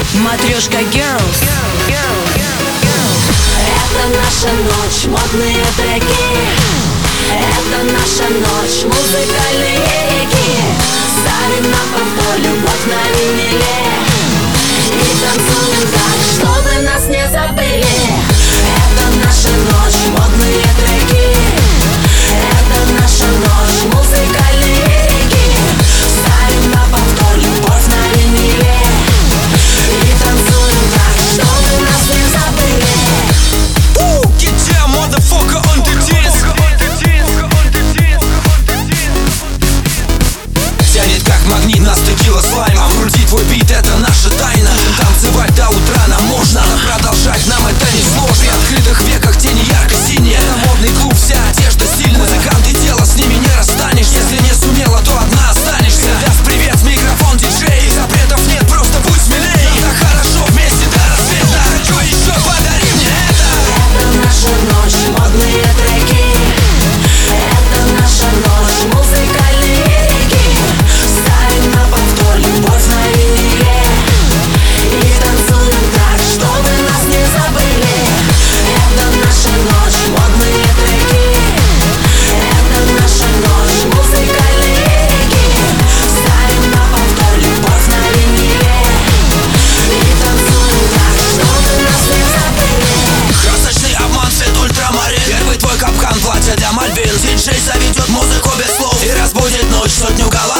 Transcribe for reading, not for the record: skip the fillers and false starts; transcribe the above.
Матрешка Girls. Это наша ночь, модные треки. Это наша ночь, музыкальные реки. Ставим на повтор любовь на виниле и танцуем так, чтобы нас не забыли. Это наша ночь, модные треки. Это наша ночь, музыкальные реки. Ставим на повтор любовь на виниле и танцуем так, чтобы нас не забыли. Get down, motherfucker, on the dance. Тянет как магнит, нас текила слаймом. Крути твой бит, это наша тайна. Танцевать до утра нам можно, но продолжать нам это не сложно. При открытых веках тени ярко-синие. Это модный клуб, вся одежда стильная. Музыканты тела, с ними не расстанешься. Если не сумела, то одна останешься. Даст привет в микрофон диджей. Запретов нет, просто будь смелей. Так хорошо вместе до рассвета. Что еще, подари мне это. Это наша ночь, модные треки. Это наша ночь, музыкальные реки. Ставим на повтор любовь на виниле и танцуем так, чтобы нас не забыли. Это наша ночь, модные треки. Это наша ночь, музыкальные реки. Ставим на повтор любовь на виниле и танцуем так, чтобы нас не забыли. Красочный обман, цвет ультрамарин. Первый твой капкан, платье для Мальвин. Диджей заведет музыку без слов и разбудит ночь сотню голов.